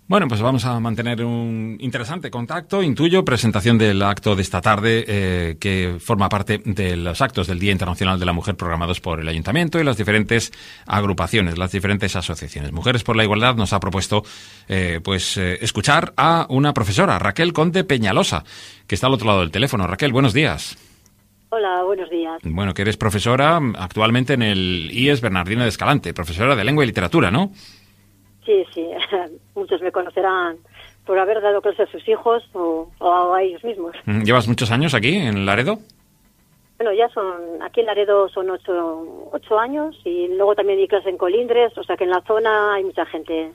Bueno, pues vamos a mantener un interesante contacto. Intuyo, presentación del acto de esta tarde, que forma parte de los actos del Día Internacional de la Mujer programados por el Ayuntamiento y las diferentes agrupaciones, las diferentes asociaciones. Mujeres por la Igualdad nos ha propuesto escuchar a una profesora, Raquel Conde Peñalosa, que está al otro lado del teléfono. Raquel, buenos días. Hola, buenos días. Bueno, que eres profesora actualmente en el IES Bernardino de Escalante, profesora de Lengua y Literatura, ¿no? Sí, muchos me conocerán por haber dado clase a sus hijos o a ellos mismos. ¿Llevas muchos años aquí, en Laredo? Bueno, aquí en Laredo son 8 años y luego también di clase en Colindres, o sea que en la zona hay mucha gente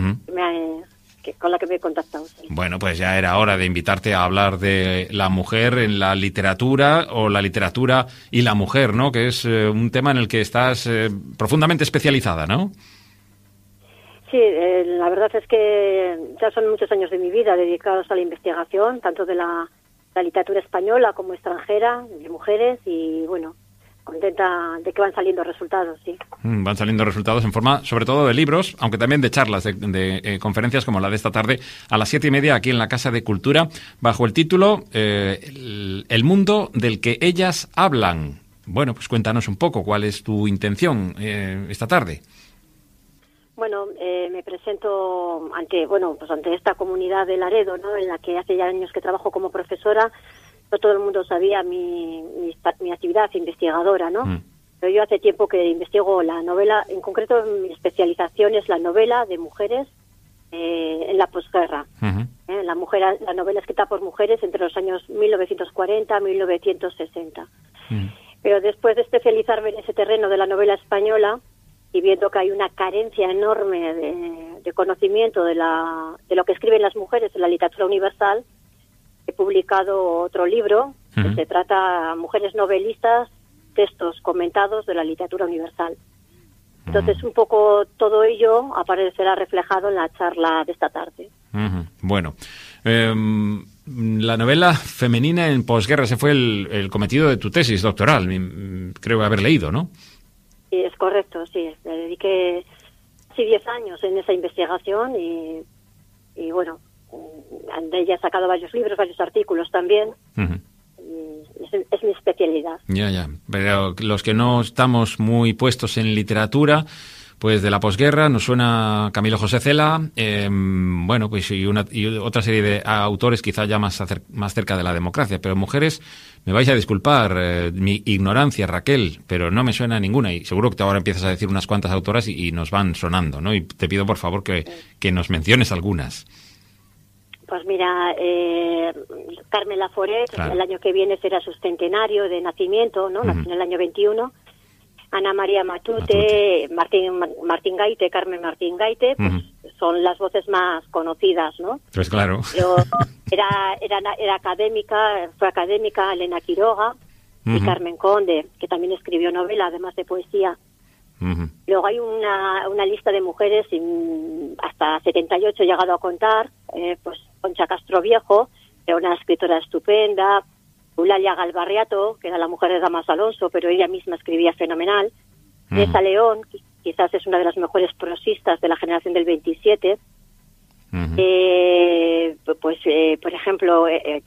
con la que me he contactado. Sí. Bueno, pues ya era hora de invitarte a hablar de la mujer en la literatura o la literatura y la mujer, ¿no? Que es un tema en el que estás profundamente especializada, ¿no? Sí, la verdad es que ya son muchos años de mi vida dedicados a la investigación, tanto de la literatura española como extranjera, de mujeres, y bueno, contenta de que van saliendo resultados, sí. Van saliendo resultados en forma, sobre todo, de libros, aunque también de charlas, de conferencias como la de esta tarde, a las 7:30, aquí en la Casa de Cultura, bajo el título El mundo del que ellas hablan. Bueno, pues cuéntanos un poco cuál es tu intención esta tarde. Bueno, me presento ante esta comunidad de Laredo, ¿no? En la que hace ya años que trabajo como profesora. No todo el mundo sabía mi actividad investigadora, ¿no? Pero yo hace tiempo que investigo la novela, en concreto mi especialización es la novela de mujeres en la posguerra. La novela escrita por mujeres entre los años 1940 y 1960. Pero después de especializarme en ese terreno de la novela española, y viendo que hay una carencia enorme de conocimiento de lo que escriben las mujeres en la literatura universal, he publicado otro libro que se trata Mujeres novelistas, textos comentados de la literatura universal. Entonces, un poco todo ello aparecerá reflejado en la charla de esta tarde. Bueno, la novela femenina en posguerra, ese fue el cometido de tu tesis doctoral, creo haber leído, ¿no? Sí, es correcto, sí. Me dediqué casi 10 años en esa investigación y bueno, de ella he sacado varios libros, varios artículos también. Es mi especialidad. Ya. Pero los que no estamos muy puestos en literatura, pues de la posguerra nos suena Camilo José Cela, bueno, pues y otra serie de autores quizá ya más cerca de la democracia, pero mujeres, me vais a disculpar mi ignorancia, Raquel, pero no me suena ninguna y seguro que ahora empiezas a decir unas cuantas autoras y nos van sonando, ¿no? Y te pido por favor que nos menciones algunas. Pues mira, Carmen Laforet, claro. El año que viene será su centenario de nacimiento, ¿no? Nació en el año 21. Ana María Matute. Martín Gaite, Carmen Martín Gaite, pues son las voces más conocidas, ¿no? Pues claro. Pero era académica, fue académica Elena Quiroga y Carmen Conde, que también escribió novela, además de poesía. Luego hay una lista de mujeres, hasta 78 he llegado a contar, pues Concha Castroviejo, era una escritora estupenda. Eulalia Galbarriato, que era la mujer de Damas Alonso, pero ella misma escribía fenomenal. Teresa León, quizás es una de las mejores prosistas de la generación del 27. Por ejemplo,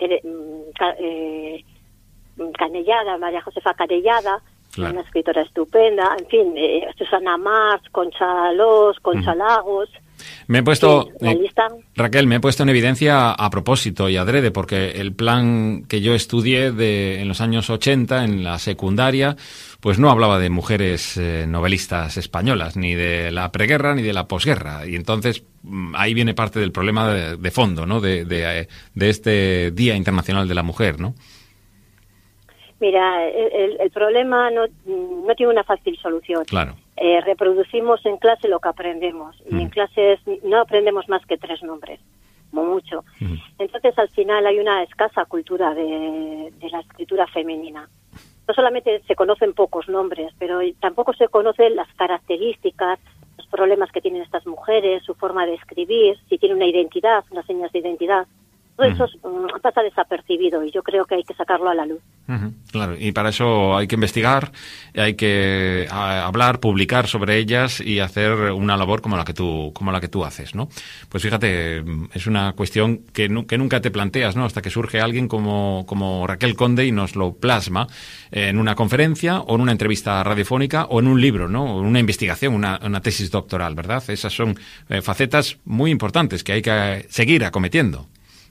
Canellada, María Josefa Canellada, claro. Una escritora estupenda. En fin, Susana Mars, Concha Alós, Concha Lagos. Me he puesto, Raquel, me he puesto en evidencia a propósito y adrede, porque el plan que yo estudié en los años 80 en la secundaria, pues no hablaba de mujeres novelistas españolas, ni de la preguerra ni de la posguerra. Y entonces ahí viene parte del problema de fondo, ¿no? De este Día Internacional de la Mujer, ¿no? Mira, el problema no tiene una fácil solución. Claro. Reproducimos en clase lo que aprendemos. Y en clases no aprendemos más que 3 nombres, como mucho. Entonces, al final, hay una escasa cultura de la escritura femenina. No solamente se conocen pocos nombres, pero tampoco se conocen las características, los problemas que tienen estas mujeres, su forma de escribir, si tienen una identidad, unas señas de identidad. Todo eso pasa desapercibido y yo creo que hay que sacarlo a la luz. Claro, y para eso hay que investigar, hay que hablar, publicar sobre ellas y hacer una labor como la que tú haces, ¿no? Pues fíjate, es una cuestión que nunca te planteas, ¿no? Hasta que surge alguien como Raquel Conde y nos lo plasma en una conferencia o en una entrevista radiofónica o en un libro, ¿no? O en una investigación, una tesis doctoral, ¿verdad? Esas son facetas muy importantes que hay que seguir acometiendo.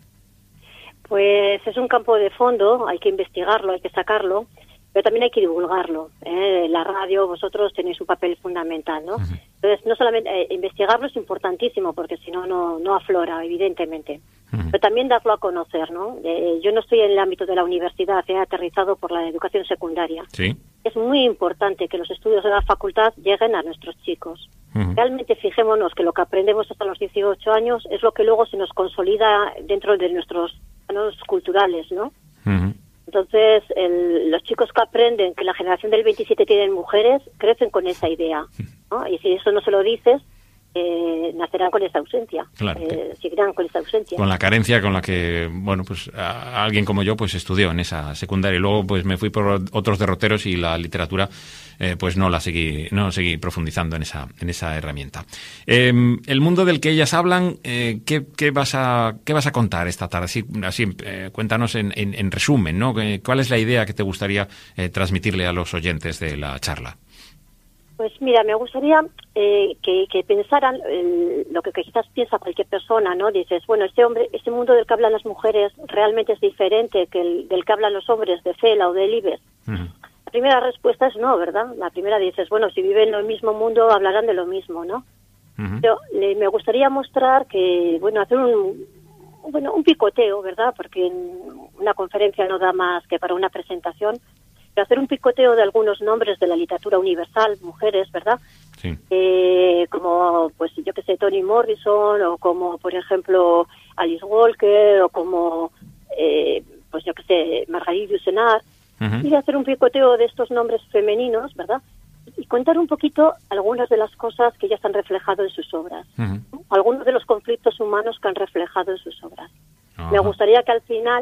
Pues es un campo de fondo, hay que investigarlo, hay que sacarlo, pero también hay que divulgarlo. La radio, vosotros tenéis un papel fundamental, ¿no? Entonces, no solamente investigarlo es importantísimo, porque si no, no aflora, evidentemente. Pero también darlo a conocer, ¿no? Yo no estoy en el ámbito de la universidad, he aterrizado por la educación secundaria. Sí. Es muy importante que los estudios de la facultad lleguen a nuestros chicos. Realmente fijémonos que lo que aprendemos hasta los 18 años es lo que luego se nos consolida dentro de nuestros planos culturales, ¿no? Entonces, los chicos que aprenden que la generación del 27 tienen mujeres, crecen con esa idea, ¿no? Y si eso no se lo dices, nacerán con esa ausencia, claro, seguirán con esa ausencia. Con la carencia con la que, bueno, pues alguien como yo pues estudió en esa secundaria y luego pues me fui por otros derroteros y la literatura pues no seguí profundizando en esa herramienta. El mundo del que ellas hablan, ¿qué vas a contar esta tarde? Así cuéntanos en resumen, ¿no? ¿Cuál es la idea que te gustaría transmitirle a los oyentes de la charla? Pues mira, me gustaría que pensaran lo que quizás piensa cualquier persona, ¿no? Dices, bueno, este mundo del que hablan las mujeres realmente es diferente que del que hablan los hombres de Cela o de Libes. La primera respuesta es no, ¿verdad? La primera dices, bueno, si viven en el mismo mundo hablarán de lo mismo, ¿no? Pero me gustaría mostrar que, bueno, hacer un picoteo, ¿verdad? Porque en una conferencia no da más que para una presentación. Pero hacer un picoteo de algunos nombres de la literatura universal, mujeres, ¿verdad? Sí. Como, pues yo que sé, Toni Morrison, o como, por ejemplo, Alice Walker, o como, pues yo que sé, Marguerite Yourcenar, y hacer un picoteo de estos nombres femeninos, ¿verdad? Y contar un poquito algunas de las cosas que ya se han reflejado en sus obras, ¿no? Algunos de los conflictos humanos que han reflejado en sus obras. Me gustaría que al final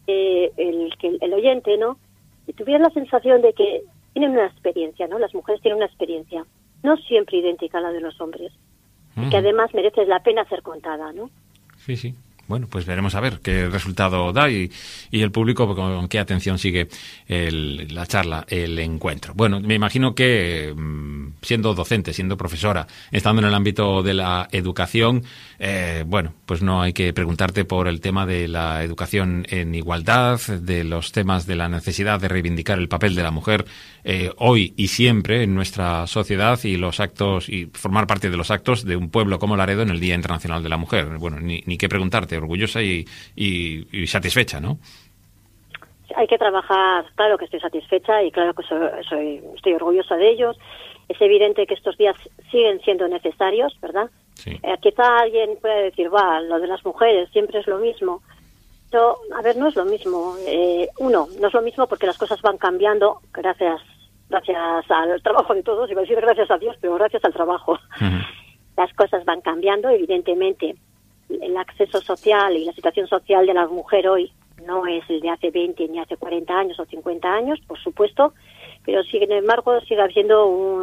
el oyente, ¿no?, y tuviera la sensación de que tienen una experiencia, ¿no? Las mujeres tienen una experiencia, no siempre idéntica a la de los hombres, y que además merece la pena ser contada, ¿no? Sí. Bueno, pues veremos a ver qué resultado da y el público con qué atención sigue la charla, el encuentro. Bueno, me imagino que siendo docente, siendo profesora, estando en el ámbito de la educación, bueno, pues no hay que preguntarte por el tema de la educación en igualdad, de los temas de la necesidad de reivindicar el papel de la mujer hoy y siempre en nuestra sociedad y los actos y formar parte de los actos de un pueblo como Laredo en el Día Internacional de la Mujer. Bueno, ni qué preguntarte, orgullosa y satisfecha, ¿no? Hay que trabajar, claro que estoy satisfecha y claro que estoy orgullosa de ellos. Es evidente que estos días siguen siendo necesarios, ¿verdad? Sí. Quizá alguien pueda decir, lo de las mujeres siempre es lo mismo. Pero, a ver, no es lo mismo. No es lo mismo porque las cosas van cambiando gracias al trabajo de todos. Iba a decir gracias a Dios, pero gracias al trabajo. Las cosas van cambiando, evidentemente. El acceso social y la situación social de la mujer hoy no es el de hace 20 ni hace 40 años o 50 años, por supuesto, pero sin embargo sigue habiendo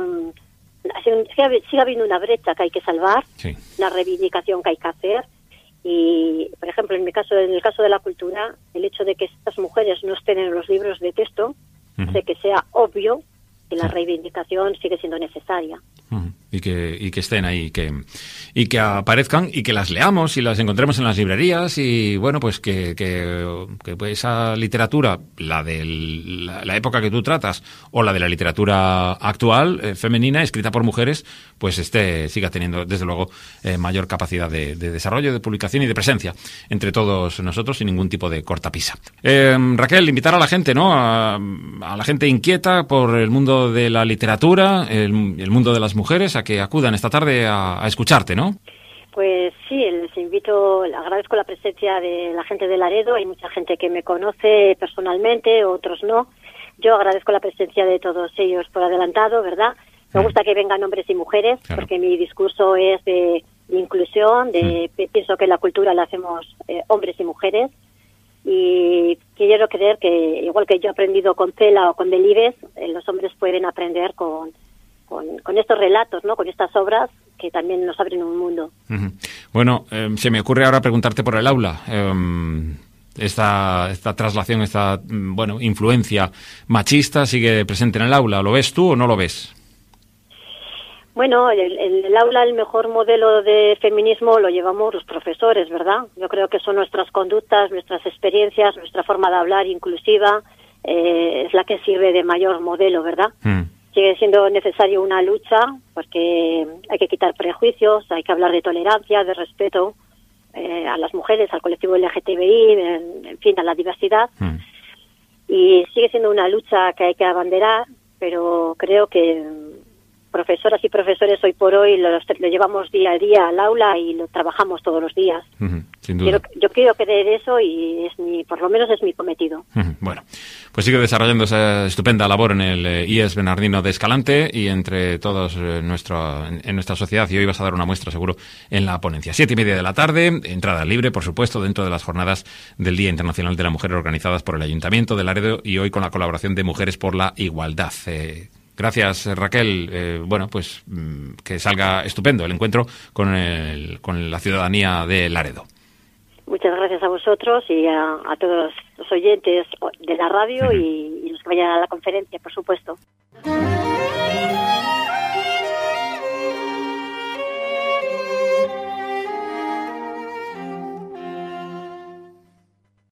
una brecha que hay que salvar, sí, una reivindicación que hay que hacer. Y, por ejemplo, en el caso de la cultura, el hecho de que estas mujeres no estén en los libros de texto hace que sea obvio que la reivindicación sigue siendo necesaria. Y que estén ahí, y que aparezcan y que las leamos y las encontremos en las librerías y bueno, pues que esa literatura, la de la época que tú tratas o la de la literatura actual, femenina, escrita por mujeres, pues siga teniendo desde luego mayor capacidad de desarrollo, de publicación y de presencia entre todos nosotros sin ningún tipo de cortapisa. Raquel, invitar a la gente, ¿no? A la gente inquieta por el mundo de la literatura, el mundo de las mujeres, a que acudan esta tarde a escucharte, ¿no? Pues sí, les invito, agradezco la presencia de la gente de Laredo, hay mucha gente que me conoce personalmente, otros no. Yo agradezco la presencia de todos ellos por adelantado, ¿verdad? Me gusta que vengan hombres y mujeres, claro, porque mi discurso es de inclusión, pienso que la cultura la hacemos hombres y mujeres, y quiero creer que, igual que yo he aprendido con Cela o con Delibes, los hombres pueden aprender con estos relatos, ¿no? Con estas obras que también nos abren un mundo. Uh-huh. Bueno, se me ocurre ahora preguntarte por el aula. Esta traslación, esta influencia machista sigue presente en el aula. ¿Lo ves tú o no lo ves? Bueno, el aula, el mejor modelo de feminismo lo llevamos los profesores, ¿verdad? Yo creo que son nuestras conductas, nuestras experiencias, nuestra forma de hablar inclusiva, es la que sirve de mayor modelo, ¿verdad? Sigue siendo necesario una lucha porque hay que quitar prejuicios, hay que hablar de tolerancia, de respeto a las mujeres, al colectivo LGTBI, en fin, a la diversidad. Y sigue siendo una lucha que hay que abanderar, pero creo que profesoras y profesores hoy por hoy lo llevamos día a día al aula y lo trabajamos todos los días. Sin duda. Yo quiero creer eso y por lo menos es mi cometido. Bueno, pues sigue desarrollando esa estupenda labor en el IES Bernardino de Escalante y entre todos en nuestra sociedad, y hoy vas a dar una muestra seguro en la ponencia. 7:30 de la tarde, entrada libre, por supuesto, dentro de las jornadas del Día Internacional de la Mujer organizadas por el Ayuntamiento de Laredo y hoy con la colaboración de Mujeres por la Igualdad. Gracias, Raquel. Pues que salga estupendo el encuentro con la ciudadanía de Laredo. Muchas gracias a vosotros y a todos los oyentes de la radio y los que vayan a la conferencia, por supuesto.